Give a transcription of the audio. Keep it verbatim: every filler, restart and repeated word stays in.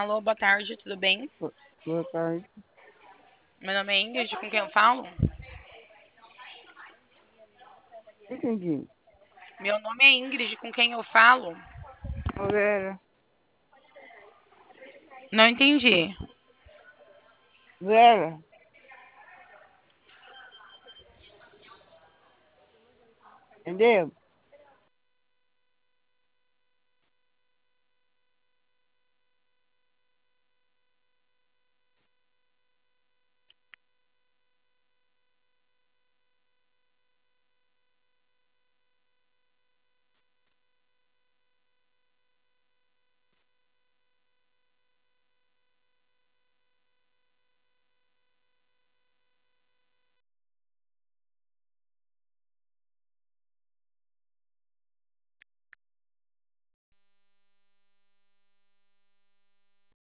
Alô, boa tarde, tudo bem? Bo- Boa tarde. Meu nome é Ingrid, com quem eu falo? Entendi. Meu nome é Ingrid, com quem eu falo? Ô, Vera. Não entendi. Vera, entendeu?